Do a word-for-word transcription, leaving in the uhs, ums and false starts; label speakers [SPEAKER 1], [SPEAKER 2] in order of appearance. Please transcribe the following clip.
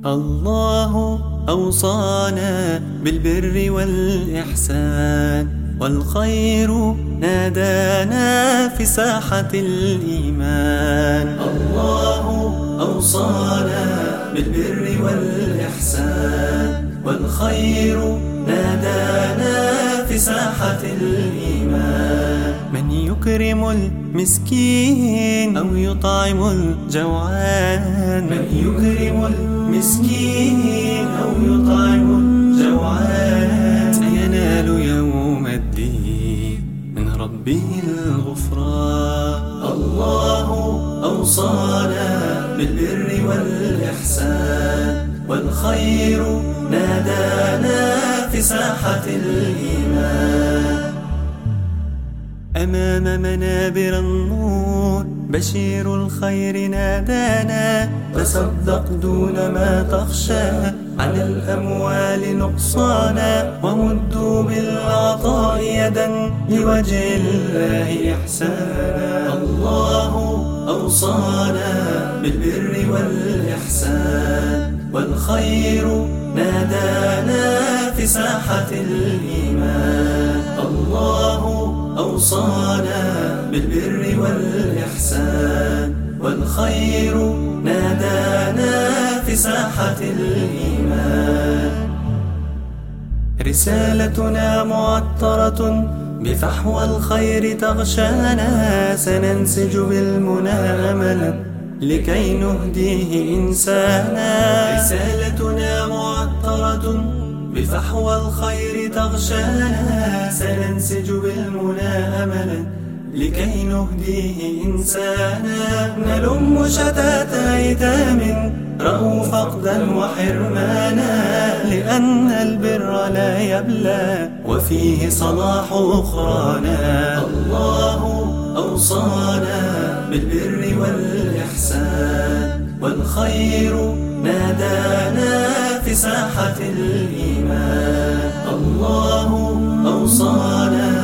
[SPEAKER 1] الله أوصانا بالبر والإحسان، والخير نادانا في ساحة الإيمان. الله أوصانا بالبر والإحسان، والخير نادانا في ساحة الإيمان. من يكرم المسكين أو يطعم الجوعان، من يكرم المسكين أو يطعم الجوعان، سينال يوم الدين من ربه الغفران. الله أوصانا بالبر والإحسان، والخير نادانا في ساحة الإيمان. أمام منابر النور بشير الخير نادانا، تصدق دون ما تخشى على الأموال نقصانا، ومدوا بالعطاء يدا لوجه الله إحسانا. الله أوصانا بالبر والإحسان، والخير نادانا في ساحة الإيمان. الله أوصانا بالبر والإحسان، والخير نادانا في ساحة الإيمان. رسالتنا معطرة بفحوى الخير تغشانا، سننسج بالمنى أملا لكي نهديه إنسانا. رسالتنا معطرة بفحوى الخير تغشانا، سننسج بالمنى أملا لكي نهديه إنسانا. نلم شتات أيتام رأوا فقدا وحرمانا، لأن البر لا يبلى وفيه صلاح أخرانا. الله أوصانا بالبر والإحسان، والخير نادانا في ساحة الإيمان. الله أوصانا